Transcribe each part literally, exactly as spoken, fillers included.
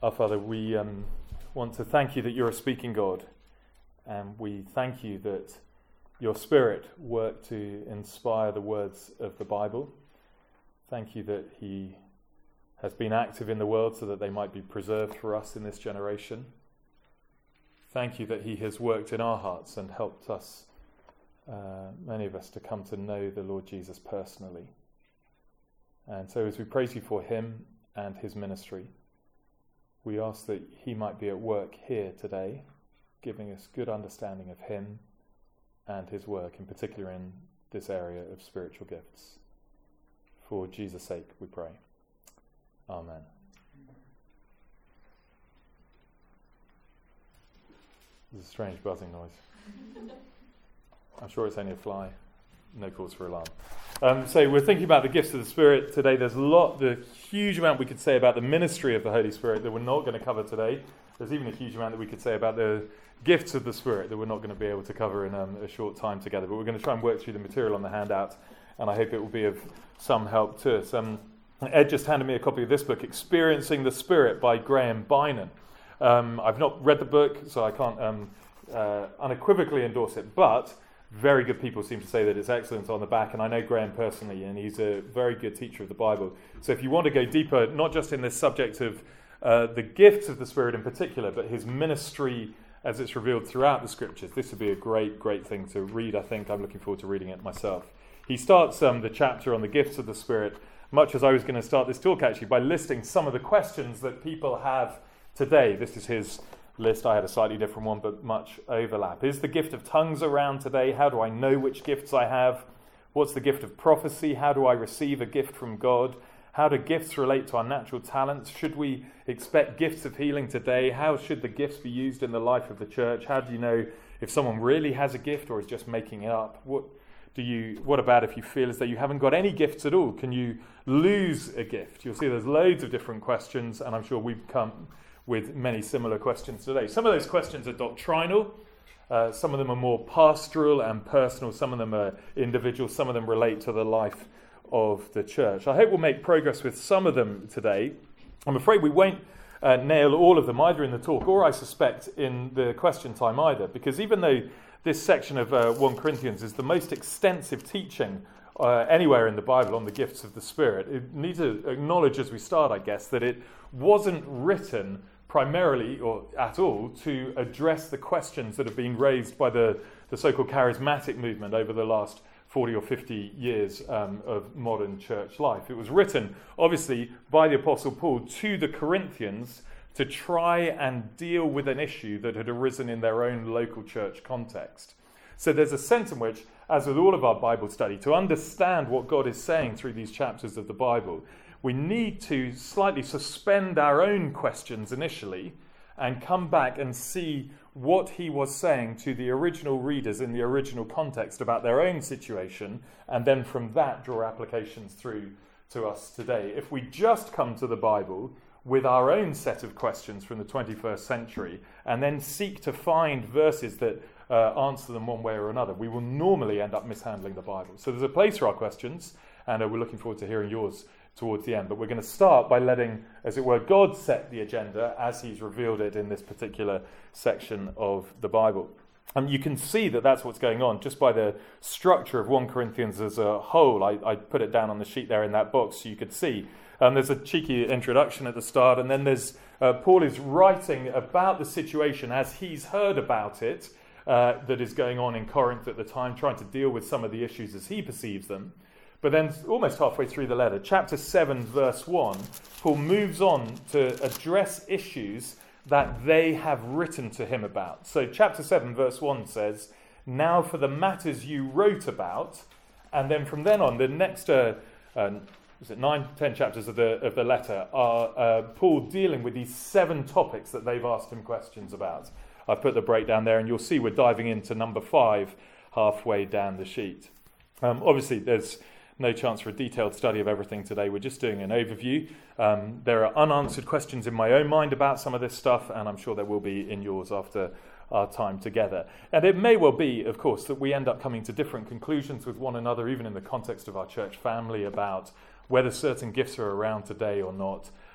Our Father, we um, want to thank you that you're a speaking God, and we thank you that your Spirit worked to inspire the words of the Bible. Thank you that he has been active in the world so that they might be preserved for us in this generation. Thank you that he has worked in our hearts and helped us, uh, many of us, to come to know the Lord Jesus personally. And so as we praise you for him and his ministry, we ask that he might be at work here today, giving us good understanding of him and his work, in particular in this area of spiritual gifts. For Jesus' sake, we pray. Amen. There's a strange buzzing noise. I'm sure it's only a fly. No cause for alarm. Um, so we're thinking about the gifts of the Spirit today. There's a lot, the huge amount we could say about the ministry of the Holy Spirit that we're not going to cover today. There's even a huge amount that we could say about the gifts of the Spirit that we're not going to be able to cover in um, a short time together. But we're going to try and work through the material on the handout, and I hope it will be of some help to us. Um, Ed just handed me a copy of this book, Experiencing the Spirit by Graham Bynon. Um, I've not read the book, so I can't um, uh, unequivocally endorse it, but very good people seem to say that it's excellent on the back, and I know Graham personally, and he's a very good teacher of the Bible. So if you want to go deeper, not just in this subject of uh, the gifts of the Spirit in particular, but his ministry as it's revealed throughout the Scriptures, this would be a great, great thing to read, I think. I'm looking forward to reading it myself. He starts um, the chapter on the gifts of the Spirit, much as I was going to start this talk actually, by listing some of the questions that people have today. This is his list. I had a slightly different one, but much overlap. Is the gift of tongues around today? How do I know which gifts I have? What's the gift of prophecy? How do I receive a gift from God? How do gifts relate to our natural talents? Should we expect gifts of healing today? How should the gifts be used in the life of the church? How do you know if someone really has a gift or is just making it up? What do you? What about if you feel as though you haven't got any gifts at all? Can you lose a gift? You'll see there's loads of different questions, and I'm sure we've come with many similar questions today. Some of those questions are doctrinal. Uh, some of them are more pastoral and personal. Some of them are individual. Some of them relate to the life of the church. I hope we'll make progress with some of them today. I'm afraid we won't uh, nail all of them, either in the talk or, I suspect, in the question time either, because even though this section of uh, First Corinthians is the most extensive teaching uh, anywhere in the Bible on the gifts of the Spirit, it needs to acknowledge as we start, I guess, that it wasn't written primarily or at all to address the questions that have been raised by the, the so-called charismatic movement over the last forty or fifty years um, of modern church life. It was written, obviously, by the Apostle Paul to the Corinthians to try and deal with an issue that had arisen in their own local church context. So there's a sense in which, as with all of our Bible study, to understand what God is saying through these chapters of the Bible, we need to slightly suspend our own questions initially and come back and see what he was saying to the original readers in the original context about their own situation, and then from that draw applications through to us today. If we just come to the Bible with our own set of questions from the twenty-first century and then seek to find verses that uh, answer them one way or another, we will normally end up mishandling the Bible. So there's a place for our questions, and uh, we're looking forward to hearing yours towards the end. But we're going to start by letting, as it were, God set the agenda as he's revealed it in this particular section of the Bible. And you can see that that's what's going on just by the structure of First Corinthians as a whole. I, I put it down on the sheet there in that box so you could see. Um, there's a cheeky introduction at the start, and then there's uh, Paul is writing about the situation as he's heard about it uh, that is going on in Corinth at the time, trying to deal with some of the issues as he perceives them. But then almost halfway through the letter, chapter seven, verse one, Paul moves on to address issues that they have written to him about. So chapter seven, verse one says, "Now for the matters you wrote about," and then from then on, the next uh, uh, is it nine, ten chapters of the of the letter are uh, Paul dealing with these seven topics that they've asked him questions about. I've put the breakdown there, and you'll see we're diving into number five halfway down the sheet. Um, obviously, there's no chance for a detailed study of everything today. We're just doing an overview. Um, there are unanswered questions in my own mind about some of this stuff, and I'm sure there will be in yours after our time together. And it may well be, of course, that we end up coming to different conclusions with one another, even in the context of our church family, about whether certain gifts are around today or not.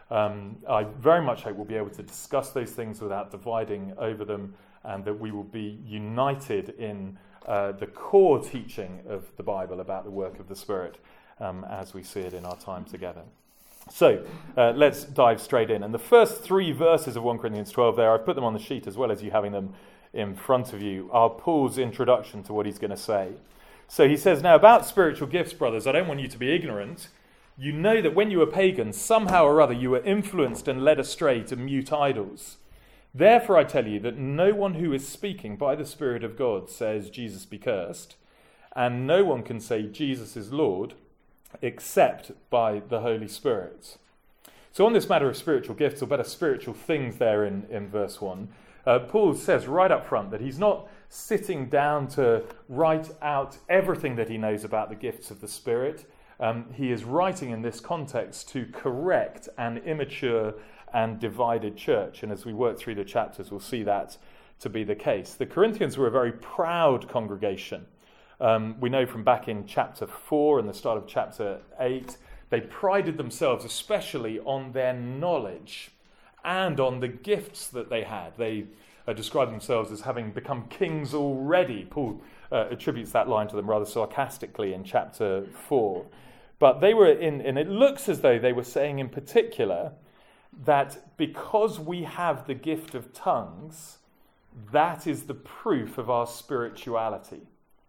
Um, I very much hope we'll be able to discuss those things without dividing over them, and that we will be united in uh, the core teaching of the Bible about the work of the Spirit um, as we see it in our time together. So uh, let's dive straight in. And the first three verses of First Corinthians twelve there, I've put them on the sheet as well as you having them in front of you, are Paul's introduction to what he's going to say. So he says, now about spiritual gifts, brothers, I don't want you to be ignorant. You know that when you were pagans, somehow or other you were influenced and led astray to mute idols. Therefore I tell you that no one who is speaking by the Spirit of God says Jesus be cursed, and no one can say Jesus is Lord except by the Holy Spirit. So on this matter of spiritual gifts, or better spiritual things there in, in verse one, uh, Paul says right up front that he's not sitting down to write out everything that he knows about the gifts of the Spirit. Um, he is writing in this context to correct an immature and divided church. And as we work through the chapters, we'll see that to be the case. The Corinthians were a very proud congregation. Um, we know from back in chapter four and the start of chapter eight, they prided themselves especially on their knowledge and on the gifts that they had. They uh, described themselves as having become kings already. Paul uh, attributes that line to them rather sarcastically in chapter four. But they were in, and it looks as though they were saying in particular that because we have the gift of tongues, that is the proof of our spirituality.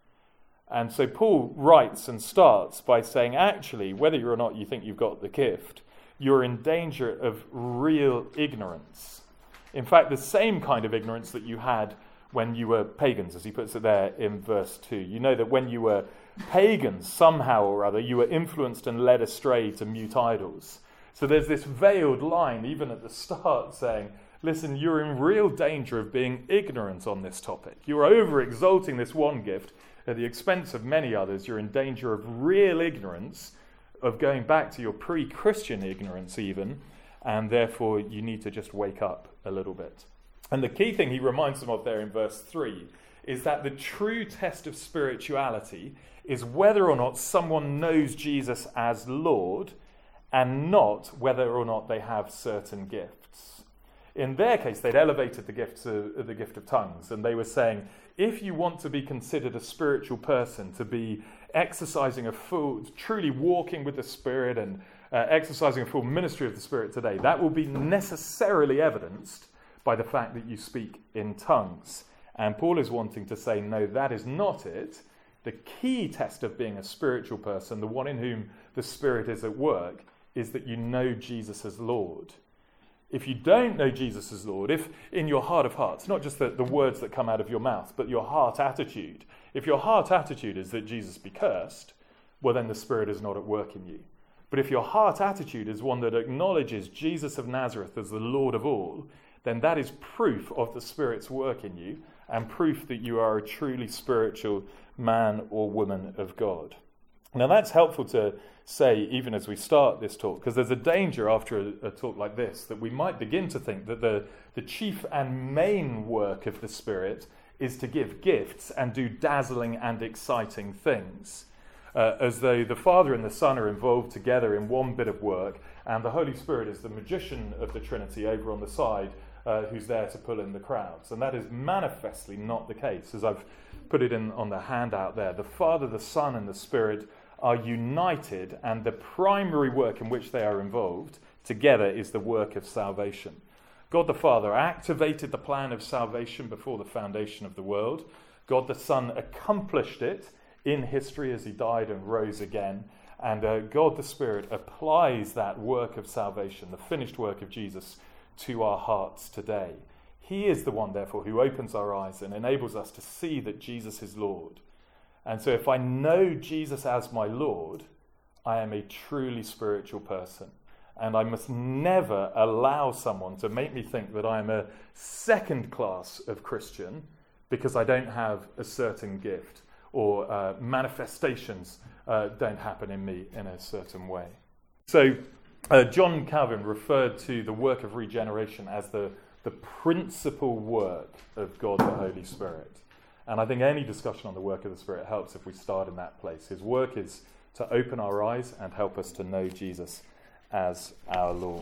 And so Paul writes and starts by saying, actually, whether or not you think you've got the gift, you're in danger of real ignorance. In fact, the same kind of ignorance that you had when you were pagans, as he puts it there in verse two. You know that when you were pagans, somehow or other, you were influenced and led astray to mute idols. So there's this veiled line, even at the start, saying, listen, you're in real danger of being ignorant on this topic. You're over-exalting this one gift at the expense of many others. You're in danger of real ignorance, of going back to your pre-Christian ignorance even, and therefore you need to just wake up a little bit. And the key thing he reminds them of there in verse three is that the true test of spirituality is whether or not someone knows Jesus as Lord, and not whether or not they have certain gifts. In their case, they'd elevated the gifts of, the gift of tongues, and they were saying, if you want to be considered a spiritual person, to be exercising a full, truly walking with the Spirit and uh, exercising a full ministry of the Spirit today, that will be necessarily evidenced by the fact that you speak in tongues. And Paul is wanting to say, no, that is not it. The key test of being a spiritual person, the one in whom the Spirit is at work, is that you know Jesus as Lord. If you don't know Jesus as Lord, if in your heart of hearts, not just the, the words that come out of your mouth, but your heart attitude, if your heart attitude is that Jesus be cursed, well then the Spirit is not at work in you. But if your heart attitude is one that acknowledges Jesus of Nazareth as the Lord of all, then that is proof of the Spirit's work in you and proof that you are a truly spiritual man or woman of God. Now that's helpful to say even as we start this talk, because there's a danger after a, a talk like this that we might begin to think that the, the chief and main work of the Spirit is to give gifts and do dazzling and exciting things, uh, as though the Father and the Son are involved together in one bit of work, and the Holy Spirit is the magician of the Trinity over on the side, uh, who's there to pull in the crowds. And that is manifestly not the case, as I've put it in on the handout there. The Father, the Son, and the Spirit are united, and the primary work in which they are involved together is the work of salvation. God the Father activated the plan of salvation before the foundation of the world. God the Son accomplished it in history as he died and rose again. And uh, God the Spirit applies that work of salvation, the finished work of Jesus, to our hearts today. He is the one, therefore, who opens our eyes and enables us to see that Jesus is Lord. And so if I know Jesus as my Lord, I am a truly spiritual person. And I must never allow someone to make me think that I am a second class of Christian because I don't have a certain gift or uh, manifestations uh, don't happen in me in a certain way. So uh, John Calvin referred to the work of regeneration as the, the principal work of God the Holy Spirit. And I think any discussion on the work of the Spirit helps if we start in that place. His work is to open our eyes and help us to know Jesus as our Lord.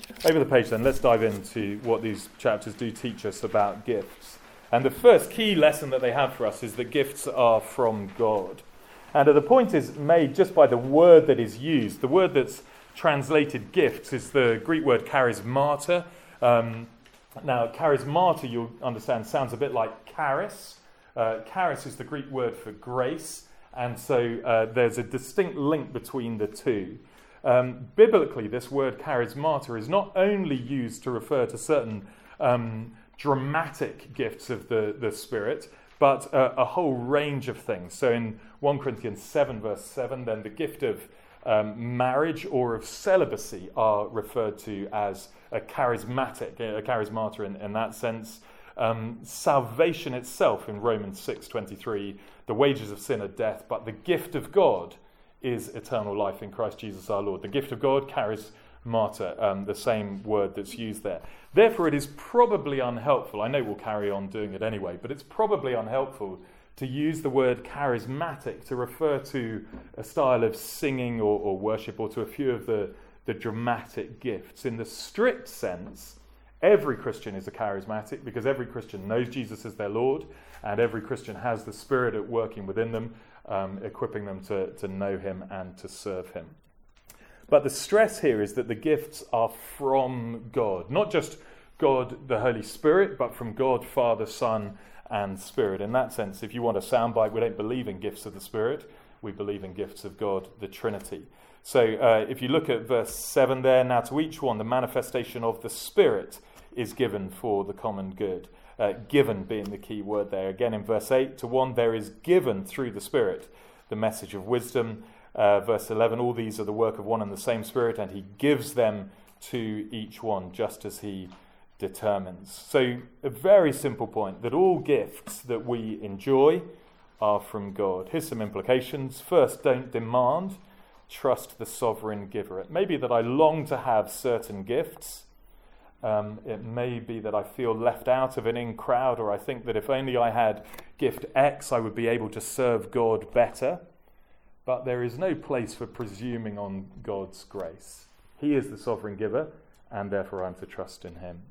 Over the page then, let's dive into what these chapters do teach us about gifts. And the first key lesson that they have for us is that gifts are from God. And the point is made just by the word that is used. The word that's translated gifts is the Greek word charismata. Um, now, charismata, you'll understand, sounds a bit like charis. Uh, charis is the Greek word for grace. And so uh, there's a distinct link between the two. Um, biblically, this word charismata is not only used to refer to certain um, dramatic gifts of the, the Spirit, but uh, a whole range of things. So in First Corinthians seven, verse seven, then the gift of um, marriage or of celibacy are referred to as a charismatic, a charismata in, in that sense. Um, salvation itself in Romans six twenty-three, the wages of sin are death, but the gift of God is eternal life in Christ Jesus our Lord. The gift of God, charismata, um, the same word that's used there. Therefore, it is probably unhelpful, I know we'll carry on doing it anyway, but it's probably unhelpful to use the word charismatic to refer to a style of singing or, or worship, or to a few of the, the dramatic gifts. In the strict sense, every Christian is a charismatic because every Christian knows Jesus as their Lord, and every Christian has the Spirit at working within them, um, equipping them to, to know him and to serve him. But the stress here is that the gifts are from God, not just God the Holy Spirit, but from God, Father, Son, and Spirit. In that sense, if you want a soundbite, we don't believe in gifts of the Spirit, we believe in gifts of God, the Trinity. So uh, if you look at verse seven there, now to each one the manifestation of the Spirit is given for the common good. Uh, given being the key word there. Again in verse eight, to one there is given through the Spirit the message of wisdom. Uh, verse eleven, all these are the work of one and the same Spirit, and he gives them to each one just as he determines. So a very simple point, that all gifts that we enjoy are from God. Here's some implications. First, don't demand, trust the sovereign giver. It may be that I long to have certain gifts. Um, it may be that I feel left out of an in crowd, or I think that if only I had gift X, I would be able to serve God better. But there is no place for presuming on God's grace. He is the sovereign giver, and therefore I'm to trust in him.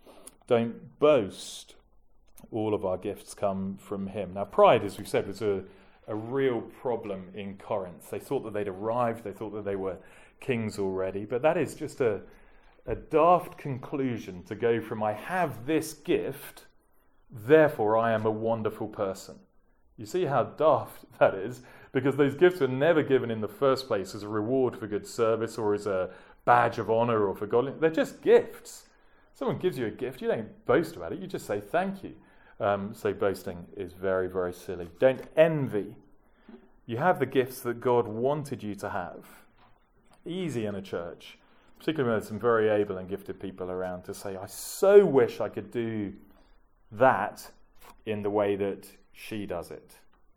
Don't boast. All of our gifts come from him. Now, pride, as we've said, was a, a real problem in Corinth. They thought that they'd arrived. They thought that they were kings already. But that is just a A daft conclusion to go from I have this gift, therefore I am a wonderful person. You see how daft that is? Because those gifts were never given in the first place as a reward for good service or as a badge of honor or for godliness. They're just gifts. Someone gives you a gift, you don't boast about it, you just say thank you. Um, so boasting is very, very silly. Don't envy. You have the gifts that God wanted you to have. Easy in a church. Particularly when there's some very able and gifted people around, to say, I so wish I could do that in the way that she does it.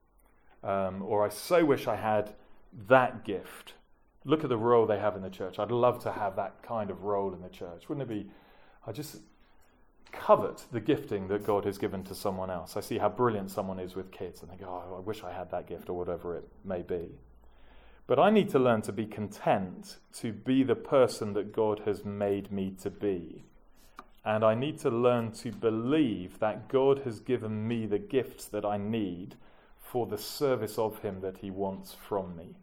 Um, or I so wish I had that gift. Look at the role they have in the church. I'd love to have that kind of role in the church. Wouldn't it be, I just covet the gifting that God has given to someone else. I see how brilliant someone is with kids and think, oh, I wish I had that gift, or whatever it may be. But I need to learn to be content to be the person that God has made me to be. And I need to learn to believe that God has given me the gifts that I need for the service of him that he wants from me.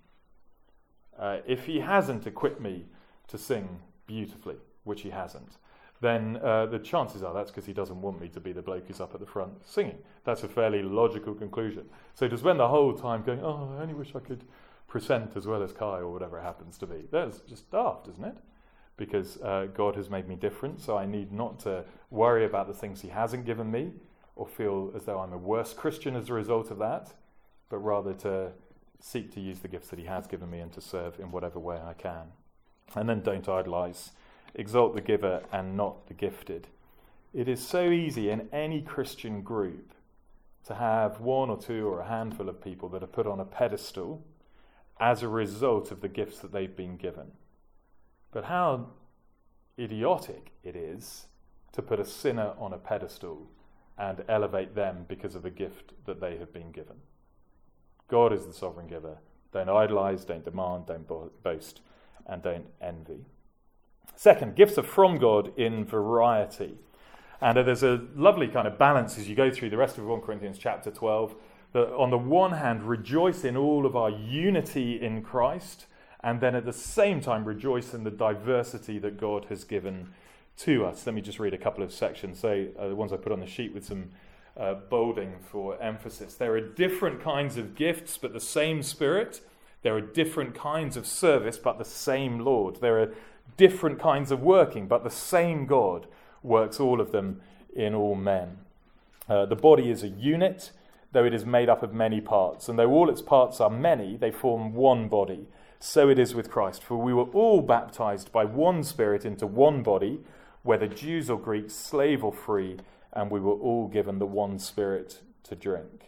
Uh, if he hasn't equipped me to sing beautifully, which he hasn't, then uh, the chances are that's because he doesn't want me to be the bloke who's up at the front singing. That's a fairly logical conclusion. So to spend the whole time going, oh, I only wish I could present as well as Kai, or whatever it happens to be. That's just daft, isn't it? Because uh, God has made me different, so I need not to worry about the things he hasn't given me, or feel as though I'm a worse Christian as a result of that, but rather to seek to use the gifts that he has given me and to serve in whatever way I can. And then don't idolize. Exalt the giver and not the gifted. It is so easy in any Christian group to have one or two or a handful of people that are put on a pedestal as a result of the gifts that they've been given. But how idiotic it is to put a sinner on a pedestal and elevate them because of the gift that they have been given. God is the sovereign giver. Don't idolize, don't demand, don't bo- boast, and don't envy. Second, gifts are from God in variety. And uh, there's a lovely kind of balance as you go through the rest of First Corinthians chapter twelve, that on the one hand, rejoice in all of our unity in Christ, and then at the same time, rejoice in the diversity that God has given to us. Let me just read a couple of sections, so uh, the ones I put on the sheet with some uh, bolding for emphasis. There are different kinds of gifts, but the same Spirit. There are different kinds of service, but the same Lord. There are different kinds of working, but the same God works all of them in all men. Uh, the body is a unit, though it is made up of many parts. And though all its parts are many, they form one body. So it is with Christ. For we were all baptized by one Spirit into one body, whether Jews or Greeks, slave or free, and we were all given the one Spirit to drink.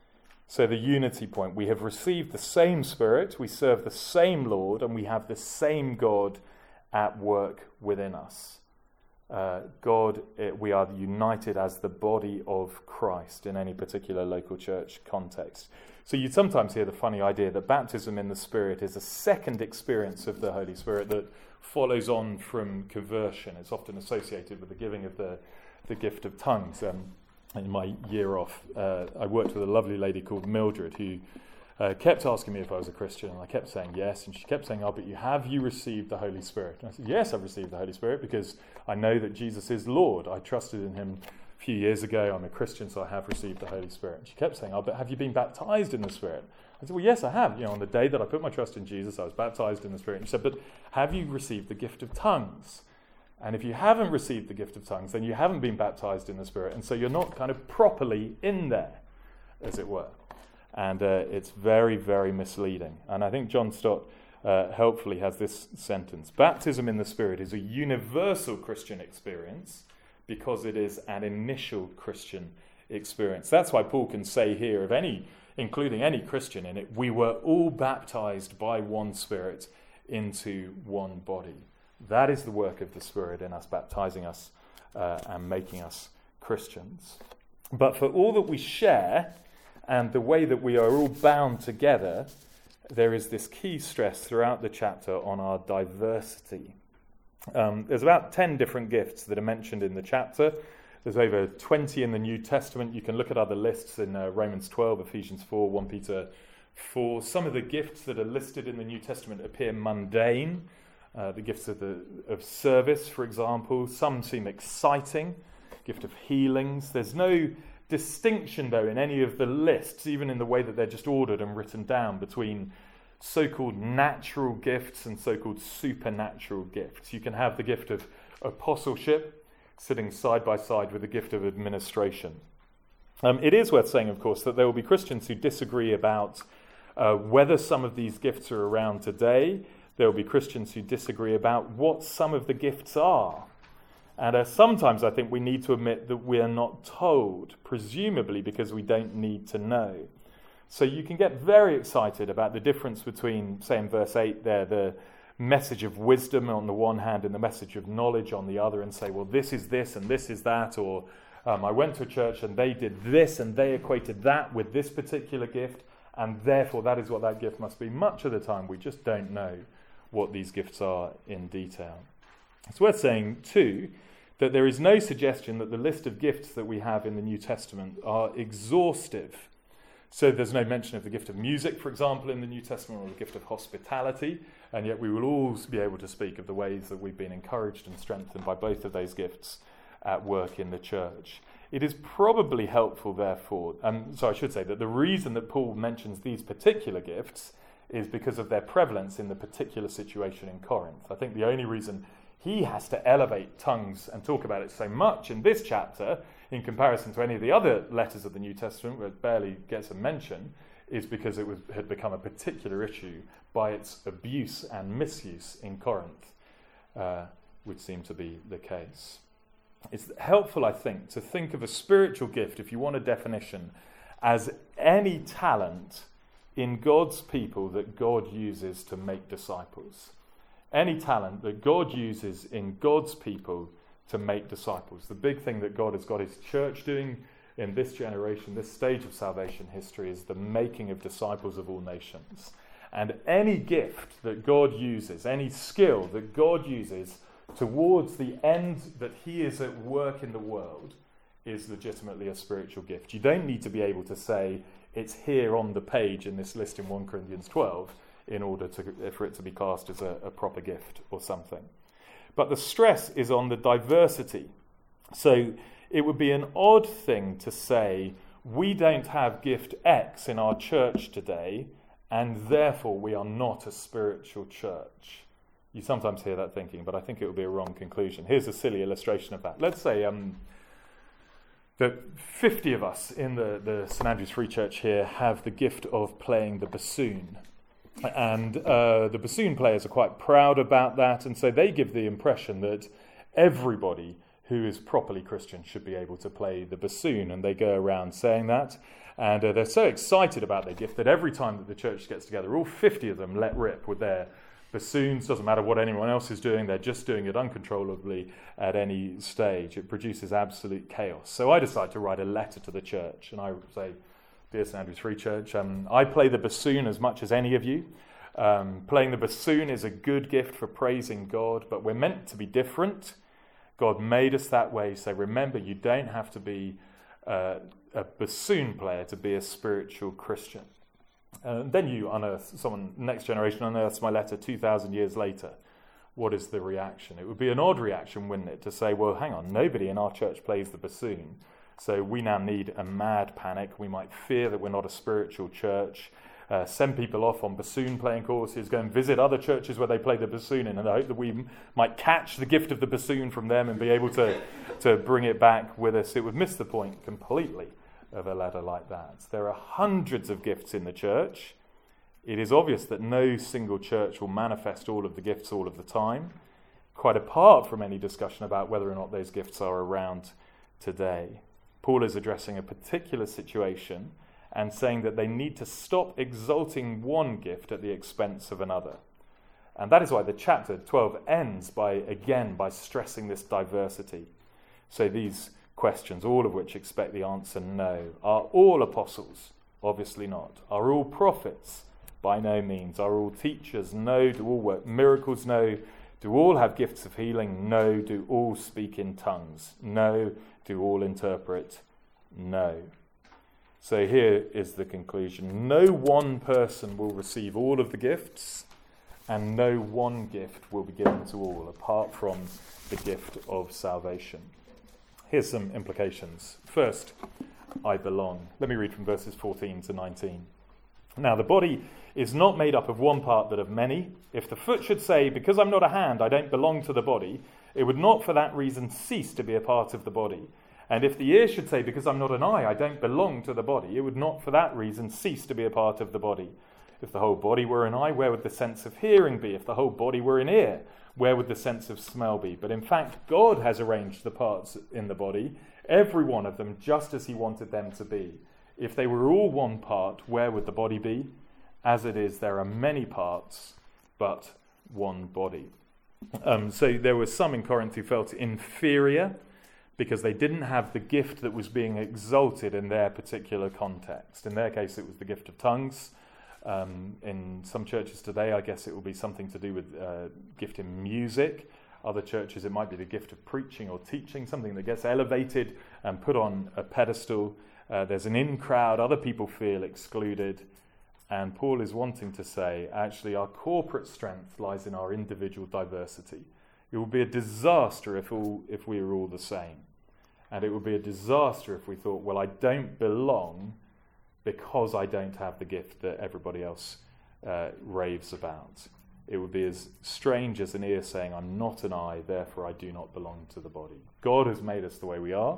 So the unity point, we have received the same Spirit, we serve the same Lord, and we have the same God at work within us. Uh, God, it, we are united as the body of Christ in any particular local church context. So you sometimes hear the funny idea that baptism in the Spirit is a second experience of the Holy Spirit that follows on from conversion. It's often associated with the giving of the, the gift of tongues. Um, in my year off, uh, I worked with a lovely lady called Mildred who uh, kept asking me if I was a Christian, and I kept saying yes, and she kept saying, oh, but you have you received the Holy Spirit? And I said, yes, I've received the Holy Spirit because I know that Jesus is Lord. I trusted in him a few years ago. I'm a Christian, so I have received the Holy Spirit. And she kept saying, oh, but have you been baptized in the Spirit? I said, well, yes, I have. You know, on the day that I put my trust in Jesus, I was baptized in the Spirit. And she said, but have you received the gift of tongues? And if you haven't received the gift of tongues, then you haven't been baptized in the Spirit. And so you're not kind of properly in there, as it were. And uh, it's very, very misleading. And I think John Stott uh, helpfully has this sentence. Baptism in the Spirit is a universal Christian experience because it is an initial Christian experience. That's why Paul can say here of any, including any Christian in it, we were all baptized by one Spirit into one body. That is the work of the Spirit in us, baptizing us uh, and making us Christians. But for all that we share and the way that we are all bound together, there is this key stress throughout the chapter on our diversity. Um, there's about ten different gifts that are mentioned in the chapter. There's over twenty in the New Testament. You can look at other lists in uh, Romans twelve, Ephesians four, First Peter four. Some of the gifts that are listed in the New Testament appear mundane. Uh, the gifts of, the, of service, for example. Some seem exciting. Gift of healings. There's no distinction, though, in any of the lists, even in the way that they're just ordered and written down, between so-called natural gifts and so-called supernatural gifts. You can have the gift of apostleship sitting side by side with the gift of administration. Um, it is worth saying, of course, that there will be Christians who disagree about uh, whether some of these gifts are around today. There will be Christians who disagree about what some of the gifts are. And uh, sometimes I think we need to admit that we are not told, presumably because we don't need to know. So you can get very excited about the difference between, say in verse eight there, the message of wisdom on the one hand and the message of knowledge on the other, and say, well, this is this and this is that, or um, I went to a church and they did this and they equated that with this particular gift, and therefore that is what that gift must be. Much of the time we just don't know what these gifts are in detail. It's worth saying, too, that there is no suggestion that the list of gifts that we have in the New Testament are exhaustive. So there's no mention of the gift of music, for example, in the New Testament, or the gift of hospitality, and yet we will all be able to speak of the ways that we've been encouraged and strengthened by both of those gifts at work in the church. It is probably helpful, therefore, and so I should say that the reason that Paul mentions these particular gifts is because of their prevalence in the particular situation in Corinth. I think the only reason he has to elevate tongues and talk about it so much in this chapter, in comparison to any of the other letters of the New Testament where it barely gets a mention, is because it was, had become a particular issue by its abuse and misuse in Corinth, uh, which seemed to be the case. It's helpful, I think, to think of a spiritual gift, if you want a definition, as any talent in God's people that God uses to make disciples. Any talent that God uses in God's people to make disciples. The big thing that God has got his church doing in this generation, this stage of salvation history, is the making of disciples of all nations. And any gift that God uses, any skill that God uses towards the end that he is at work in the world is legitimately a spiritual gift. You don't need to be able to say it's here on the page in this list in First Corinthians twelve in order to, for it to be classed as a, a proper gift or something. But the stress is on the diversity. So it would be an odd thing to say we don't have gift X in our church today and therefore we are not a spiritual church. You sometimes hear that thinking, but I think it would be a wrong conclusion. Here's a silly illustration of that. Let's say um, that fifty of us in the, the St Andrew's Free Church here have the gift of playing the bassoon. And uh, the bassoon players are quite proud about that, and so they give the impression that everybody who is properly Christian should be able to play the bassoon, and they go around saying that. And uh, they're so excited about their gift that every time that the church gets together, all fifty of them let rip with their bassoons. Doesn't matter what anyone else is doing, they're just doing it uncontrollably at any stage. It produces absolute chaos. So I decide to write a letter to the church, and I say, Dear St Andrew's Free Church, um, I play the bassoon as much as any of you. Um, playing the bassoon is a good gift for praising God, but we're meant to be different. God made us that way, so remember, you don't have to be uh, a bassoon player to be a spiritual Christian. Uh, then you unearth, someone, next generation unearths my letter two thousand years later. What is the reaction? It would be an odd reaction, wouldn't it, to say, well, hang on, nobody in our church plays the bassoon, so we now need a mad panic. We might fear that we're not a spiritual church. Uh, send people off on bassoon playing courses, go and visit other churches where they play the bassoon in, and I hope that we m- might catch the gift of the bassoon from them and be able to, to bring it back with us. It would miss the point completely of a letter like that. There are hundreds of gifts in the church. It is obvious that no single church will manifest all of the gifts all of the time, quite apart from any discussion about whether or not those gifts are around today. Paul is addressing a particular situation and saying that they need to stop exalting one gift at the expense of another. And that is why the chapter twelve ends by, again, by stressing this diversity. So these questions, all of which expect the answer no. Are all apostles? Obviously not. Are all prophets? By no means. Are all teachers? No. Do all work miracles? No. Do all have gifts of healing? No. Do all speak in tongues? No. Do all interpret? No. So here is the conclusion. No one person will receive all of the gifts, and no one gift will be given to all, apart from the gift of salvation. Here's some implications. First, I belong. Let me read from verses fourteen to nineteen. Now, the body is not made up of one part but of many. If the foot should say, because I'm not a hand, I don't belong to the body, it would not for that reason cease to be a part of the body. And if the ear should say, because I'm not an eye, I don't belong to the body, it would not for that reason cease to be a part of the body. If the whole body were an eye, where would the sense of hearing be? If the whole body were an ear, where would the sense of smell be? But in fact, God has arranged the parts in the body, every one of them, just as he wanted them to be. If they were all one part, where would the body be? As it is, there are many parts, but one body. Um, so there were some in Corinth who felt inferior because they didn't have the gift that was being exalted in their particular context. In their case, it was the gift of tongues. Um, in some churches today, I guess it will be something to do with uh, gift in music. Other churches, it might be the gift of preaching or teaching, something that gets elevated and put on a pedestal. Uh, there's an in crowd, other people feel excluded. And Paul is wanting to say, actually, our corporate strength lies in our individual diversity. It would be a disaster if all if we were all the same. And it would be a disaster if we thought, well, I don't belong because I don't have the gift that everybody else uh, raves about. It would be as strange as an ear saying, I'm not an eye, therefore I do not belong to the body. God has made us the way we are.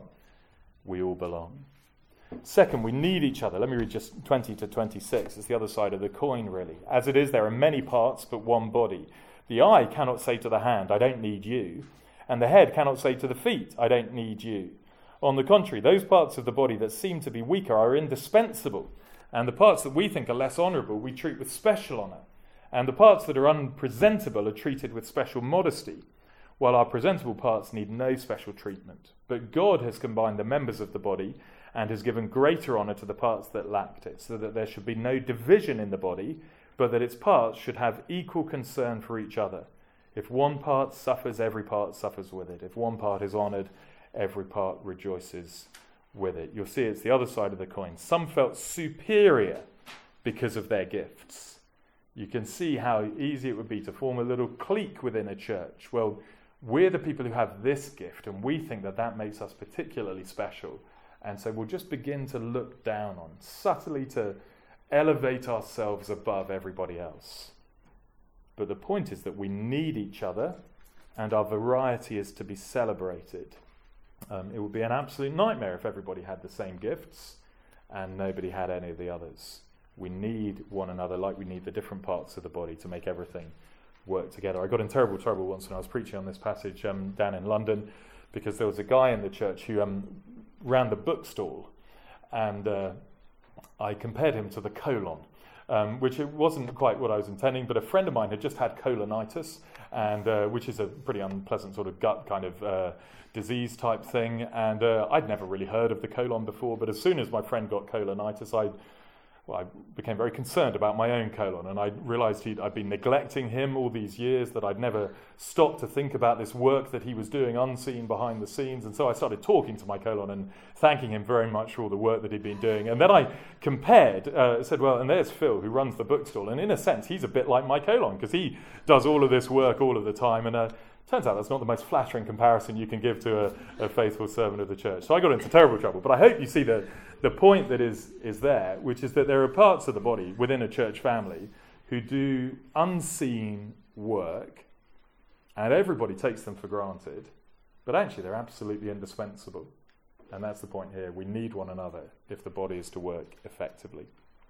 We all belong. Second, we need each other. Let me read just twenty to twenty-six. It's the other side of the coin, really. As it is, there are many parts, but one body. The eye cannot say to the hand, I don't need you. And the head cannot say to the feet, I don't need you. On the contrary, those parts of the body that seem to be weaker are indispensable. And the parts that we think are less honourable, we treat with special honour. And the parts that are unpresentable are treated with special modesty, while our presentable parts need no special treatment. But God has combined the members of the body and has given greater honour to the parts that lacked it, so that there should be no division in the body, but that its parts should have equal concern for each other. If one part suffers, every part suffers with it. If one part is honoured, every part rejoices with it. You'll see it's the other side of the coin. Some felt superior because of their gifts. You can see how easy it would be to form a little clique within a church. Well, we're the people who have this gift, and we think that that makes us particularly special. And so we'll just begin to look down on, subtly to elevate ourselves above everybody else. But the point is that we need each other, and our variety is to be celebrated. Um, it would be an absolute nightmare if everybody had the same gifts and nobody had any of the others. We need one another like we need the different parts of the body to make everything work together. I got in terrible trouble once when I was preaching on this passage um, down in London, because there was a guy in the church who um, ran the bookstall, and uh, I compared him to the colon, um, which it wasn't quite what I was intending, but a friend of mine had just had colonitis, and uh, which is a pretty unpleasant sort of gut kind of uh, disease type thing, and uh, I'd never really heard of the colon before, but as soon as my friend got colonitis, I Well, I became very concerned about my own colon, and I realised he'd, I'd been neglecting him all these years, that I'd never stopped to think about this work that he was doing unseen behind the scenes. And so I started talking to my colon and thanking him very much for all the work that he'd been doing. And then I compared, uh, said, well, and there's Phil, who runs the bookstall. And in a sense, he's a bit like my colon, because he does all of this work all of the time. And uh, turns out that's not the most flattering comparison you can give to a, a faithful servant of the church. So I got into terrible trouble. But I hope you see the, the point that is, is there, which is that there are parts of the body within a church family who do unseen work, and everybody takes them for granted, but actually they're absolutely indispensable. And that's the point here. We need one another if the body is to work effectively.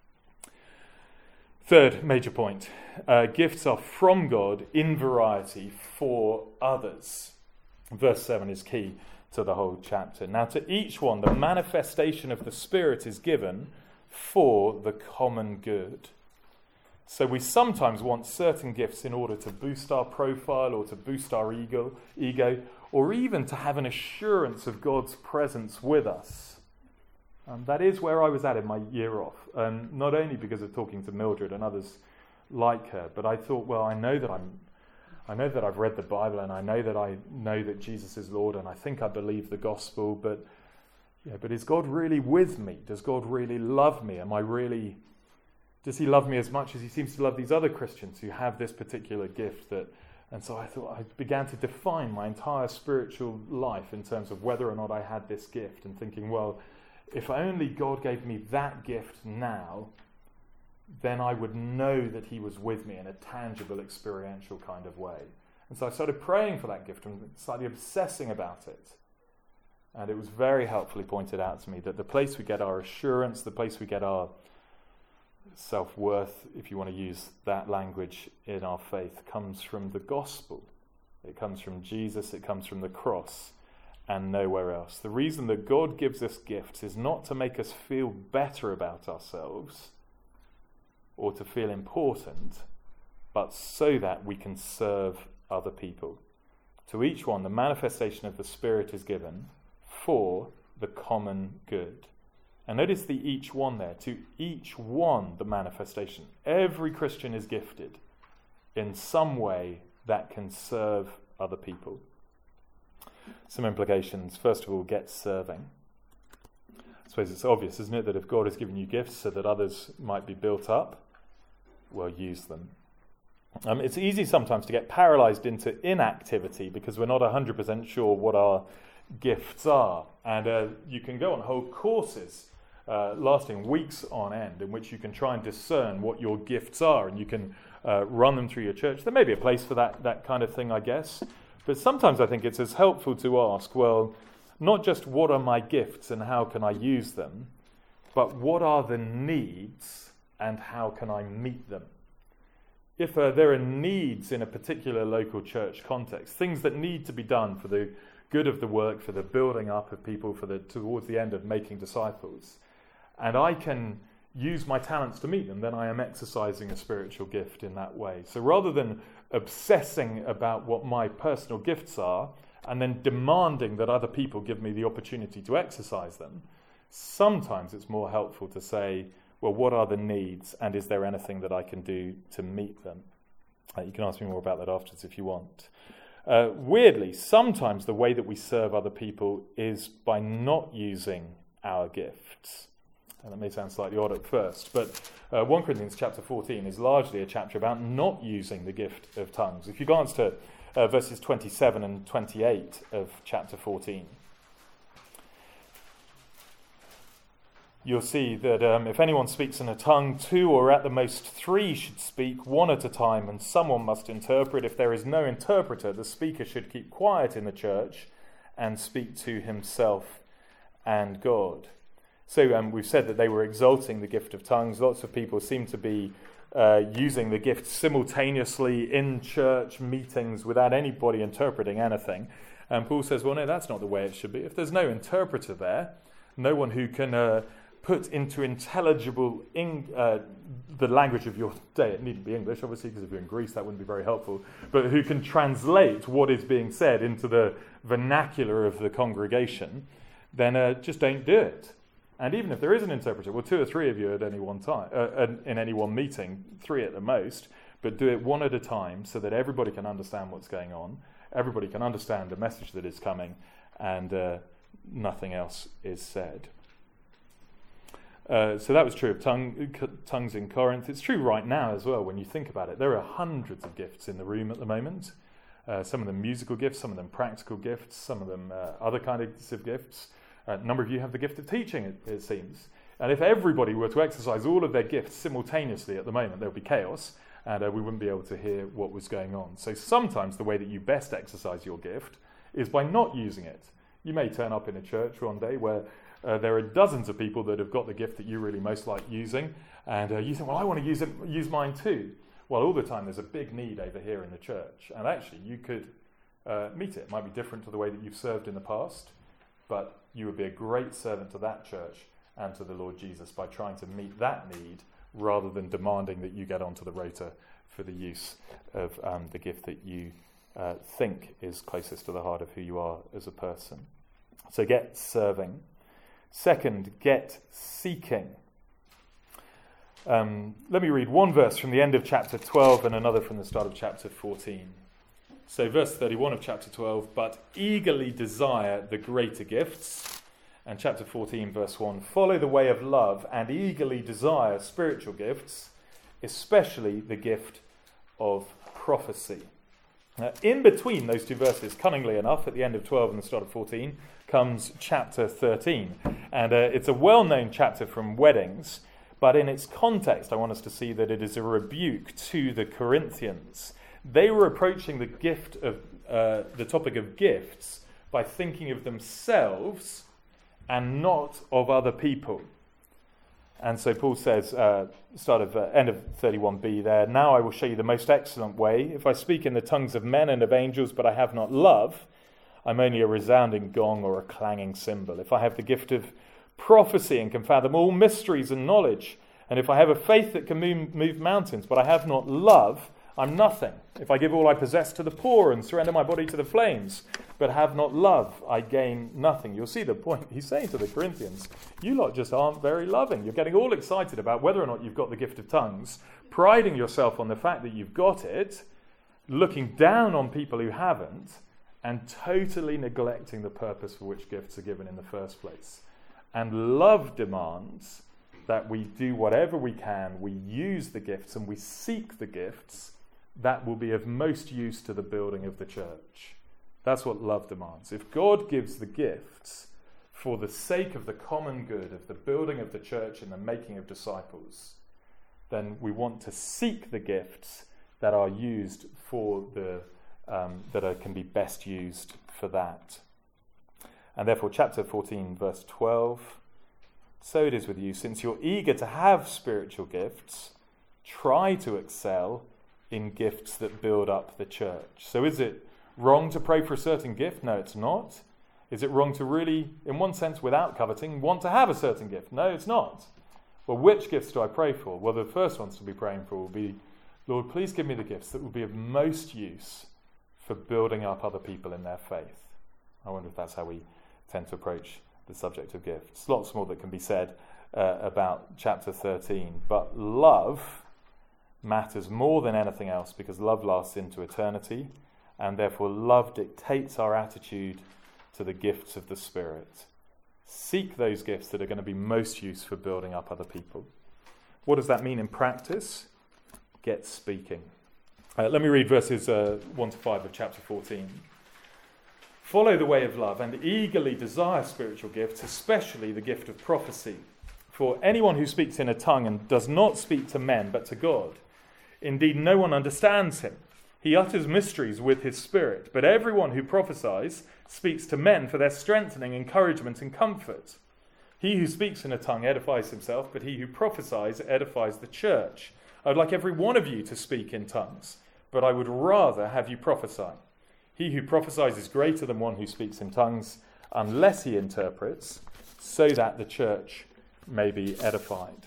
Third major point, uh, gifts are from God in variety for others. Verse seven is key to the whole chapter. Now to each one, the manifestation of the Spirit is given for the common good. So we sometimes want certain gifts in order to boost our profile or to boost our ego, ego or even to have an assurance of God's presence with us. Um, that is where I was at in my year off, um, not only because of talking to Mildred and others like her, but I thought, well, I know that I'm, I know that I've read the Bible, and I know that I know that Jesus is Lord, and I think I believe the gospel, but, yeah, but is God really with me? Does God really love me? Am I really? Does He love me as much as He seems to love these other Christians who have this particular gift? That, and so I thought I began to define my entire spiritual life in terms of whether or not I had this gift, and thinking, well, if only God gave me that gift now, then I would know that He was with me in a tangible, experiential kind of way. And so I started praying for that gift and slightly obsessing about it. And it was very helpfully pointed out to me that the place we get our assurance, the place we get our self-worth, if you want to use that language in our faith, comes from the gospel. It comes from Jesus, it comes from the cross, and nowhere else. The reason that God gives us gifts is not to make us feel better about ourselves or to feel important, but so that we can serve other people. To each one, the manifestation of the Spirit is given for the common good. And notice the each one there. To each one, the manifestation. Every Christian is gifted in some way that can serve other people. Some implications. First of all, get serving. I suppose it's obvious, isn't it, that if God has given you gifts so that others might be built up, well, use them. Um, it's easy sometimes to get paralysed into inactivity because we're not one hundred percent sure what our gifts are. And uh, you can go on whole courses uh, lasting weeks on end in which you can try and discern what your gifts are, and you can uh, run them through your church. There may be a place for that, that kind of thing, I guess. But sometimes I think it's as helpful to ask, well, not just what are my gifts and how can I use them, but what are the needs and how can I meet them? If uh, there are needs in a particular local church context, things that need to be done for the good of the work, for the building up of people, for the towards the end of making disciples, and I can use my talents to meet them, then I am exercising a spiritual gift in that way. So rather than obsessing about what my personal gifts are and then demanding that other people give me the opportunity to exercise them, sometimes it's more helpful to say, well, what are the needs, and is there anything that I can do to meet them? Uh, you can ask me more about that afterwards if you want. Uh, weirdly, sometimes the way that we serve other people is by not using our gifts. And that may sound slightly odd at first, but uh, First Corinthians chapter fourteen is largely a chapter about not using the gift of tongues. If you glance to uh, verses twenty-seven and twenty-eight of chapter fourteen, you'll see that um, if anyone speaks in a tongue, two or at the most three should speak, one at a time, and someone must interpret. If there is no interpreter, the speaker should keep quiet in the church and speak to himself and God. So um, we've said that they were exalting the gift of tongues. Lots of people seem to be uh, using the gift simultaneously in church meetings without anybody interpreting anything. And Paul says, well, no, that's not the way it should be. If there's no interpreter there, no one who can uh, put into intelligible ing- uh, the language of your day, it needn't be English, obviously, because if you're in Greece, that wouldn't be very helpful, but who can translate what is being said into the vernacular of the congregation, then uh, just don't do it. And even if there is an interpreter, well, two or three of you at any one time, uh, in any one meeting, three at the most, but do it one at a time so that everybody can understand what's going on, everybody can understand the message that is coming, and uh, nothing else is said. Uh, so that was true of tongue, tongues in Corinth. It's true right now as well when you think about it. There are hundreds of gifts in the room at the moment. Uh, some of them musical gifts, some of them practical gifts, some of them uh, other kinds of gifts. A number of you have the gift of teaching, it, it seems. And if everybody were to exercise all of their gifts simultaneously at the moment, there would be chaos, and uh, we wouldn't be able to hear what was going on. So sometimes the way that you best exercise your gift is by not using it. You may turn up in a church one day where uh, there are dozens of people that have got the gift that you really most like using, and uh, you think, well, I want to use it, use mine too. Well, all the time there's a big need over here in the church, and actually you could uh, meet it. It might be different to the way that you've served in the past, but you would be a great servant to that church and to the Lord Jesus by trying to meet that need rather than demanding that you get onto the rota for the use of um, the gift that you uh, think is closest to the heart of who you are as a person. So get serving. Second, get seeking. Um, let me read one verse from the end of chapter twelve and another from the start of chapter fourteen. So verse thirty-one of chapter twelve, but eagerly desire the greater gifts. And chapter fourteen, verse one, follow the way of love and eagerly desire spiritual gifts, especially the gift of prophecy. Now, in between those two verses, cunningly enough, at the end of twelve and the start of fourteen, comes chapter thirteen. And uh, it's a well-known chapter from weddings, but in its context, I want us to see that it is a rebuke to the Corinthians. They were approaching the gift of uh, the topic of gifts by thinking of themselves and not of other people. And so Paul says, uh, start of uh, end of thirty-one b there, now I will show you the most excellent way. If I speak in the tongues of men and of angels, but I have not love, I'm only a resounding gong or a clanging cymbal. If I have the gift of prophecy and can fathom all mysteries and knowledge, and if I have a faith that can move, move mountains, but I have not love, I'm nothing. If I give all I possess to the poor and surrender my body to the flames, but have not love, I gain nothing. You'll see the point. He's saying to the Corinthians, you lot just aren't very loving. You're getting all excited about whether or not you've got the gift of tongues, priding yourself on the fact that you've got it, looking down on people who haven't, and totally neglecting the purpose for which gifts are given in the first place. And love demands that we do whatever we can, we use the gifts and we seek the gifts that will be of most use to the building of the church. That's what love demands. If God gives the gifts for the sake of the common good, of the building of the church and the making of disciples, then we want to seek the gifts that are used for the um, that are, can be best used for that. And therefore, chapter fourteen, verse twelve, so it is with you, since you're eager to have spiritual gifts, try to excel in gifts that build up the church. So is it wrong to pray for a certain gift? No, it's not. Is it wrong to really, in one sense, without coveting, want to have a certain gift? No, it's not. Well, which gifts do I pray for? Well, the first ones to be praying for will be, Lord, please give me the gifts that will be of most use for building up other people in their faith. I wonder if that's how we tend to approach the subject of gifts. Lots more that can be said uh, about chapter thirteen, but love matters more than anything else because love lasts into eternity, and therefore love dictates our attitude to the gifts of the Spirit. Seek those gifts that are going to be most used for building up other people. What does that mean in practice? Get speaking. Uh, let me read verses uh, one to five of chapter fourteen. Follow the way of love and eagerly desire spiritual gifts, especially the gift of prophecy. For anyone who speaks in a tongue and does not speak to men but to God, indeed no one understands him. He utters mysteries with his spirit, but everyone who prophesies speaks to men for their strengthening, encouragement, and comfort. He who speaks in a tongue edifies himself, but he who prophesies edifies the church. I would like every one of you to speak in tongues, but I would rather have you prophesy. He who prophesies is greater than one who speaks in tongues, unless he interprets, so that the church may be edified.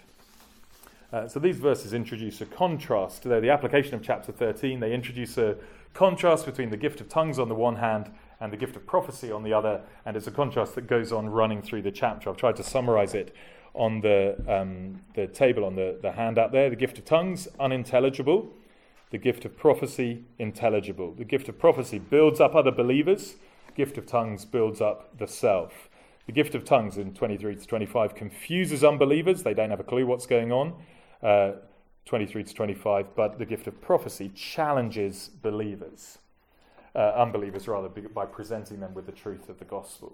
Uh, so these verses introduce a contrast. They're the application of chapter thirteen. They introduce a contrast between the gift of tongues on the one hand and the gift of prophecy on the other, and it's a contrast that goes on running through the chapter. I've tried to summarize it on the um, the table on the, the handout there. The gift of tongues, unintelligible. The gift of prophecy, intelligible. The gift of prophecy builds up other believers. The gift of tongues builds up the self. The gift of tongues in twenty-three to twenty-five confuses unbelievers. They don't have a clue what's going on. Uh, twenty-three to twenty-five, but the gift of prophecy challenges believers, uh, unbelievers rather, by presenting them with the truth of the gospel.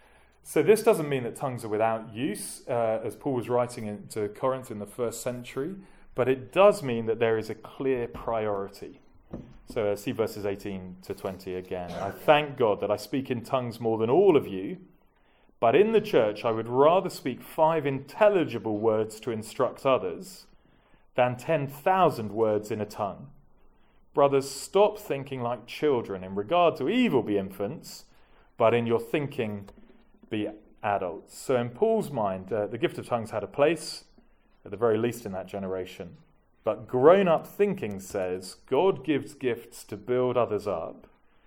So this doesn't mean that tongues are without use, uh, as Paul was writing into Corinth in the first century, but it does mean that there is a clear priority. So uh, see verses eighteen to twenty again. I thank God that I speak in tongues more than all of you, but in the church I would rather speak five intelligible words to instruct others than ten thousand words in a tongue. Brothers, stop thinking like children. In regard to evil, be infants, but in your thinking, be adults. So in Paul's mind, uh, the gift of tongues had a place, at the very least in that generation. But grown-up thinking says, God gives gifts to build others up,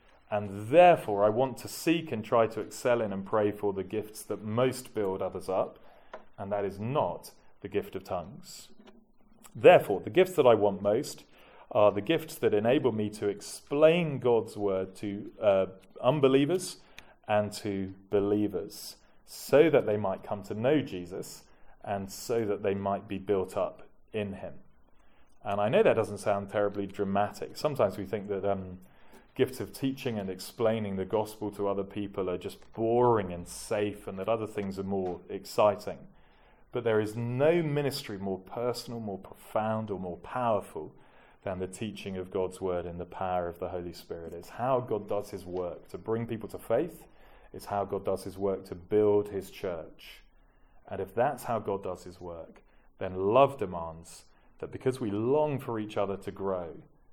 and therefore I want to seek and try to excel in and pray for the gifts that most build others up, and that is not the gift of tongues. Therefore, the gifts that I want most are the gifts that enable me to explain God's word to uh, unbelievers and to believers, so that they might come to know Jesus and so that they might be built up in him. And I know that doesn't sound terribly dramatic. Sometimes we think that um, gifts of teaching and explaining the gospel to other people are just boring and safe, and that other things are more exciting. But there is no ministry more personal, more profound, or more powerful than the teaching of God's word in the power of the Holy Spirit. It's how God does his work to bring people to faith. It's how God does his work to build his church. And if that's how God does his work, then love demands that because we long for each other to grow,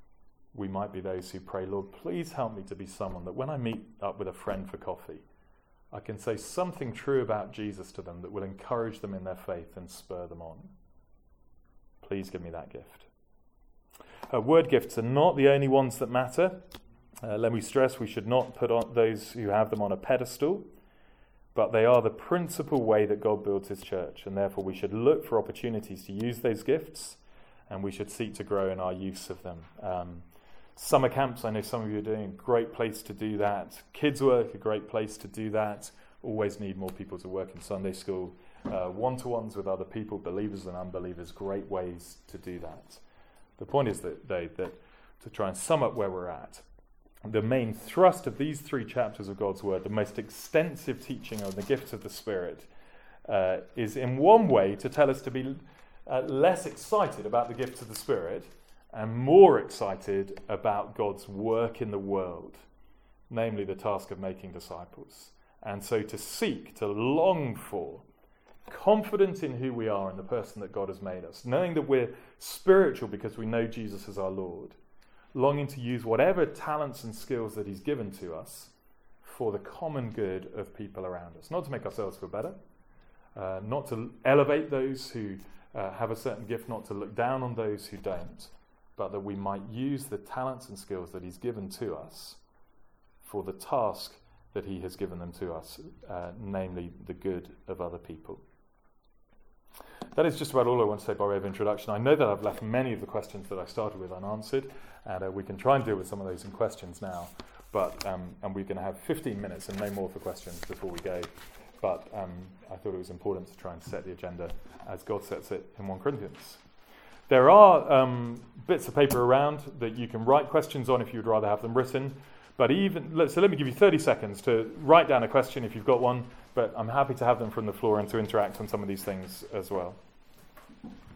we might be those who pray, Lord, please help me to be someone that when I meet up with a friend for coffee, I can say something true about Jesus to them that will encourage them in their faith and spur them on. Please give me that gift. Uh, word gifts are not the only ones that matter. Uh, let me stress, we should not put on those who have them on a pedestal, but they are the principal way that God builds his church, and therefore we should look for opportunities to use those gifts, and we should seek to grow in our use of them. Um, summer camps, I know some of you are doing, a great place to do that. Kids work, a great place to do that. Always need more people to work in Sunday school. Uh, one-to-ones with other people, believers and unbelievers, great ways to do that. The point is that, though, that to try and sum up where we're at, the main thrust of these three chapters of God's word, the most extensive teaching on the gifts of the Spirit, uh, is in one way to tell us to be uh, less excited about the gifts of the Spirit and more excited about God's work in the world, namely the task of making disciples. And so to seek, to long for, confident in who we are and the person that God has made us, knowing that we're spiritual because we know Jesus as our Lord, longing to use whatever talents and skills that he's given to us for the common good of people around us. Not to make ourselves feel better, uh, not to elevate those who uh, have a certain gift, not to look down on those who don't, but that we might use the talents and skills that he's given to us for the task that he has given them to us, uh, namely the good of other people. that is just about all I want to say by way of introduction. I know that I've left many of the questions that I started with unanswered, and uh, we can try and deal with some of those in questions now. But um, and we're going to have fifteen minutes and no more for questions before we go. But um, I thought it was important to try and set the agenda as God sets it in First Corinthians. There are um, bits of paper around that you can write questions on if you'd rather have them written. But even so, let me give you thirty seconds to write down a question if you've got one. But I'm happy to have them from the floor and to interact on some of these things as well.